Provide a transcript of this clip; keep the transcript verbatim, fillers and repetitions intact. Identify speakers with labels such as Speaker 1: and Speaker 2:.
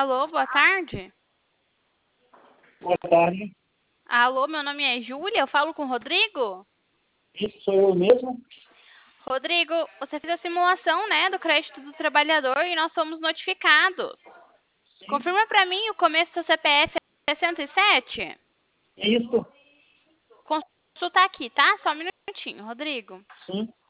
Speaker 1: Alô, boa tarde.
Speaker 2: Boa tarde.
Speaker 1: Alô, meu nome é Júlia, eu falo com o Rodrigo?
Speaker 2: Isso sou eu mesmo?
Speaker 1: Rodrigo, você fez a simulação, né, do crédito do trabalhador e nós somos notificados.
Speaker 2: Sim.
Speaker 1: Confirma para mim, o começo do C P F é cento e sete?
Speaker 2: Isso.
Speaker 1: Consulta aqui, tá? Só um minutinho, Rodrigo.
Speaker 2: Sim.